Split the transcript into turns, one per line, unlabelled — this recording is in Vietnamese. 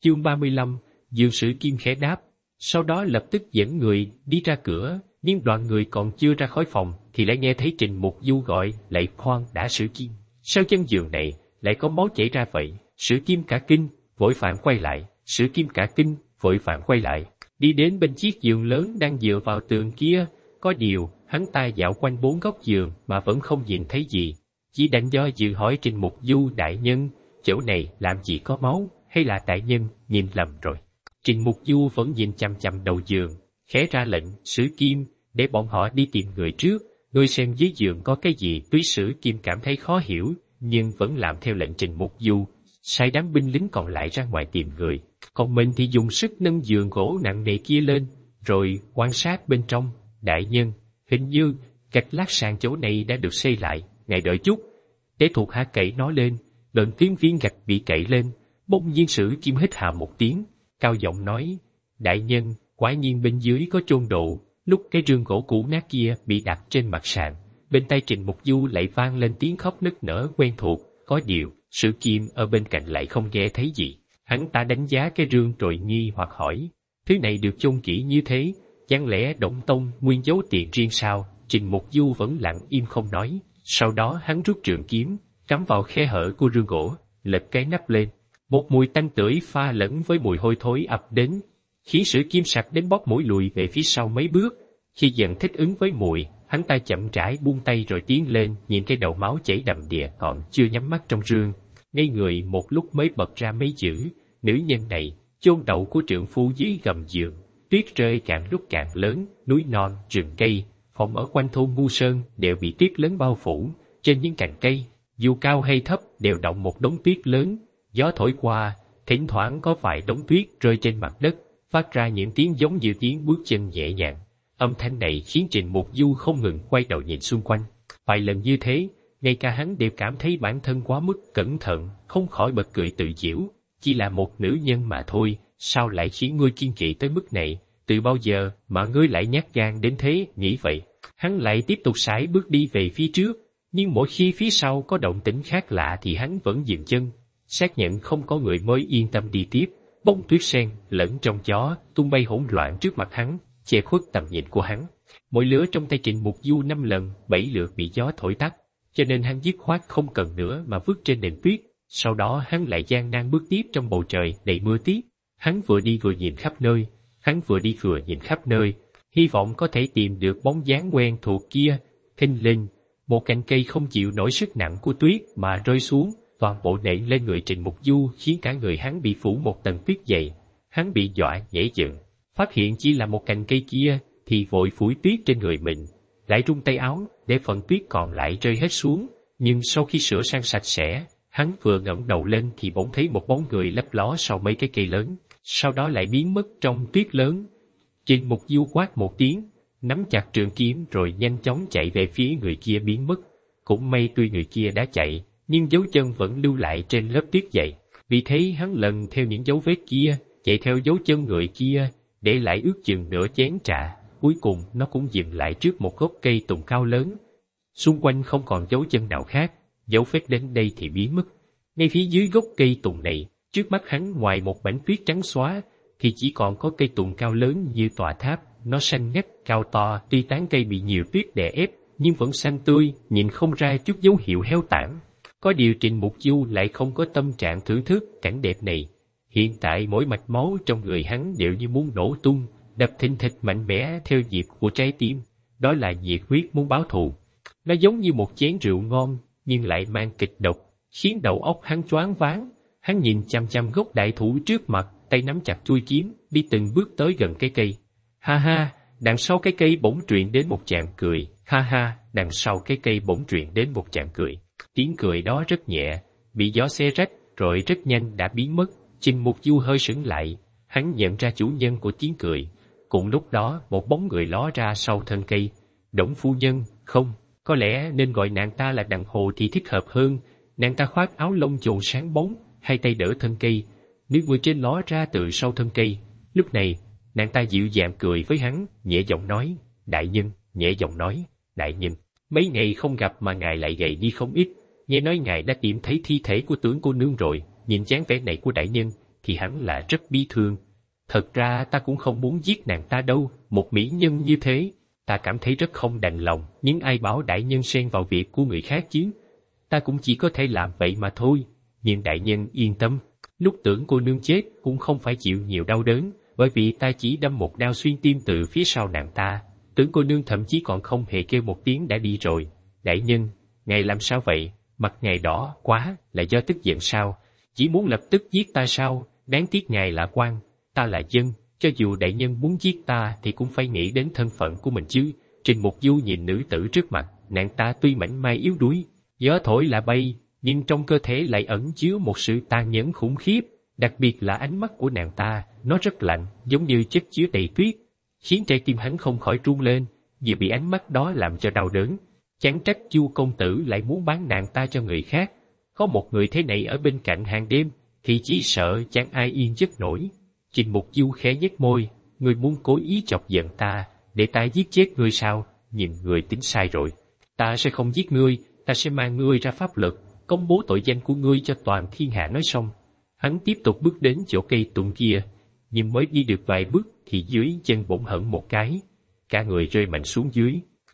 Chương 35, Dương Sử Kim khẽ đáp, sau đó lập tức dẫn người đi ra cửa, nhưng đoàn người còn chưa ra khỏi phòng thì lại nghe thấy Trình Mục Du gọi, lại khoan đã Sử Kim. Sao chân giường này lại có máu chảy ra vậy? Sử Kim cả kinh, vội vàng quay lại. Sử Kim cả kinh, vội vàng quay lại. Đi đến bên chiếc giường lớn đang dựa vào tường kia, có điều, hắn ta dạo quanh 4 góc giường mà vẫn không nhìn thấy gì. Chỉ đành do dự hỏi Trình Mục Du đại nhân, chỗ này làm gì có máu, hay là đại nhân nhìn lầm rồi? Trình Mục Du vẫn nhìn chằm chằm đầu giường, khẽ ra lệnh, Sử Kim, để bọn họ đi tìm người trước, ngươi xem dưới giường có cái gì. Túy Sử Kim cảm thấy khó hiểu, nhưng vẫn làm theo lệnh Trình Mục Du, sai đám binh lính còn lại ra ngoài tìm người, còn mình thì dùng sức nâng giường gỗ nặng nề kia lên, rồi quan sát bên trong. Đại nhân, hình như gạch lát sàn chỗ này đã được xây lại, ngài đợi chút. Để thuộc hạ cậy nó lên. Lần tiếng viên gạch bị cậy lên, bỗng nhiên Sử Kim hít hà một tiếng, cao giọng nói, đại nhân, quả nhiên bên dưới có chôn đồ. Lúc cái rương gỗ cũ nát kia bị đặt trên mặt sàn, bên tay Trình Mục Du lại vang lên tiếng khóc nức nở quen thuộc. Có điều, Sử Kim ở bên cạnh lại không nghe thấy gì. Hắn ta đánh giá cái rương rồi nghi hoặc hỏi, thứ này được chôn kỹ như thế, chẳng lẽ Động Tông nguyên giấu tiền riêng sao? Trình Mục Du vẫn lặng im không nói. Sau đó hắn rút trường kiếm, cắm vào khe hở của rương gỗ, lật cái nắp lên. Một mùi tanh tưởi pha lẫn với mùi hôi thối ập đến, khiến Sử Kim sặc đến bóp mũi lùi về phía sau mấy bước. Khi dần thích ứng với mùi, hắn ta chậm rãi buông tay rồi tiến lên, nhìn cái đầu máu chảy đầm đìa còn chưa nhắm mắt trong rương. Ngây người một lúc mới bật ra mấy chữ, nữ nhân này, chôn đậu của trượng phu dưới gầm giường. Tuyết rơi càng lúc càng lớn, núi non, rừng cây, phòng ở quanh thôn Ngu Sơn đều bị tuyết lớn bao phủ. Trên những cành cây, dù cao hay thấp đều đọng một đống tuyết lớn. Gió thổi qua, thỉnh thoảng có vài đống tuyết rơi trên mặt đất, phát ra những tiếng giống như tiếng bước chân nhẹ nhàng. Âm thanh này khiến Trình Mục Du không ngừng quay đầu nhìn xung quanh. Vài lần như thế, ngay cả hắn đều cảm thấy bản thân quá mức cẩn thận, không khỏi bật cười tự giễu. Chỉ là một nữ nhân mà thôi, sao lại khiến ngươi kiên kỵ tới mức này? Từ bao giờ mà ngươi lại nhát gan đến thế? Nghĩ vậy, hắn lại tiếp tục sải bước đi về phía trước, nhưng mỗi khi phía sau có động tĩnh khác lạ thì hắn vẫn dừng chân, xác nhận không có người mới yên tâm đi tiếp. Bông tuyết sen lẫn trong gió tung bay hỗn loạn trước mặt hắn, che khuất tầm nhìn của hắn. Mỗi lửa trong tay Trình Mục Du 5 lần 7 lượt bị gió thổi tắt, cho nên hắn dứt khoát không cần nữa mà vứt trên nền tuyết. Sau đó hắn lại gian nan bước tiếp trong bầu trời đầy mưa tiết. Hắn vừa đi vừa nhìn khắp nơi, hy vọng có thể tìm được bóng dáng quen thuộc kia. Thình lình, một cành cây không chịu nổi sức nặng của tuyết mà rơi xuống, toàn bộ nện lên người Trình Mục Du, khiến cả người hắn bị phủ một tầng tuyết dày. Hắn bị dọa nhảy dựng, phát hiện chỉ là một cành cây kia thì vội phủi tuyết trên người mình, lại rung tay áo để phần tuyết còn lại rơi hết xuống. Nhưng sau khi sửa sang sạch sẽ, hắn vừa ngẩng đầu lên thì bỗng thấy một bóng người lấp ló sau mấy cái cây lớn, sau đó lại biến mất trong tuyết lớn. Trình Mục Du quát một tiếng, nắm chặt trường kiếm rồi nhanh chóng chạy về phía người kia biến mất. Cũng may tuy người kia đã chạy, nhưng dấu chân vẫn lưu lại trên lớp tuyết dày. Vì thế hắn lần theo những dấu vết kia, chạy theo dấu chân người kia, để lại ước chừng nửa chén trà. Cuối cùng nó cũng dừng lại trước một gốc cây tùng cao lớn. Xung quanh không còn dấu chân nào khác, dấu vết đến đây thì biến mất. Ngay phía dưới gốc cây tùng này, trước mắt hắn ngoài một mảnh tuyết trắng xóa, thì chỉ còn có cây tùng cao lớn như tòa tháp. Nó xanh ngắt, cao to, tuy tán cây bị nhiều tuyết đè ép, nhưng vẫn xanh tươi, nhìn không ra chút dấu hiệu héo tàn. Có điều Trình Mục Du lại không có tâm trạng thưởng thức cảnh đẹp này. Hiện tại mỗi mạch máu trong người hắn đều như muốn nổ tung, đập thình thịch mạnh mẽ theo nhịp của trái tim. Đó là nhiệt huyết muốn báo thù. Nó giống như một chén rượu ngon, nhưng lại mang kịch độc, khiến đầu óc hắn choáng váng. Hắn nhìn chằm chằm gốc đại thụ trước mặt, tay nắm chặt chuôi kiếm, đi từng bước tới gần cái cây. Ha ha, đằng sau cái cây bỗng truyền đến một tràng cười. Ha ha, đằng sau cái cây bỗng truyền đến một tràng cười. Tiếng cười đó rất nhẹ, bị gió xé rách, rồi rất nhanh đã biến mất. Trình Mục Du hơi sững lại, hắn nhận ra chủ nhân của tiếng cười. Cùng lúc đó, một bóng người ló ra sau thân cây. Đổng phu nhân, không, có lẽ nên gọi nàng ta là Đặng Hồ thì thích hợp hơn. Nàng ta khoác áo lông chồn sáng bóng, hai tay đỡ thân cây, nước mưa trên ló ra từ sau thân cây. Lúc này, nàng ta dịu dàng cười với hắn, nhẹ giọng nói, đại nhân, đại nhân, mấy ngày không gặp mà ngài lại gầy đi không ít. Nghe nói ngài đã tìm thấy thi thể của tướng cô nương rồi. Nhìn dáng vẻ này của đại nhân thì hẳn là rất bi thương. Thật ra ta cũng không muốn giết nàng ta đâu, một mỹ nhân như thế, ta cảm thấy rất không đành lòng, nhưng ai bảo đại nhân xen vào việc của người khác chứ. Ta cũng chỉ có thể làm vậy mà thôi, nhưng đại nhân yên tâm, lúc tưởng cô nương chết cũng không phải chịu nhiều đau đớn, bởi vì ta chỉ đâm một đao xuyên tim từ phía sau nàng ta. Tưởng cô nương thậm chí còn không hề kêu một tiếng đã đi rồi. Đại nhân, ngài làm sao vậy? Mặt ngài đỏ quá, là do tức giận sao? Chỉ muốn lập tức giết ta sao? Đáng tiếc ngài là quan, ta là dân, cho dù đại nhân muốn giết ta thì cũng phải nghĩ đến thân phận của mình chứ. Trình Mục Du nhìn nữ tử trước mặt, nàng ta tuy mảnh mai yếu đuối, gió thổi là bay, nhưng trong cơ thể lại ẩn chứa một sự tàn nhẫn khủng khiếp, đặc biệt là ánh mắt của nàng ta, nó rất lạnh, giống như chất chứa đầy tuyết, khiến trái tim hắn không khỏi run lên, vì bị ánh mắt đó làm cho đau đớn. Chẳng trách Chu công tử lại muốn bán nàng ta cho người khác, có một người thế này ở bên cạnh hàng đêm, thì chỉ sợ chẳng ai yên giấc nổi. Trình Mục Du khẽ nhếch môi, ngươi muốn cố ý chọc giận ta, để ta giết chết ngươi sao? Nhìn người tính sai rồi. Ta sẽ không giết ngươi, ta sẽ mang ngươi ra pháp luật, công bố tội danh của ngươi cho toàn thiên hạ. Nói xong, hắn tiếp tục bước đến chỗ cây tùng kia, nhưng mới đi được vài bước thì dưới chân bỗng hẫng một cái, cả người rơi mạnh xuống dưới.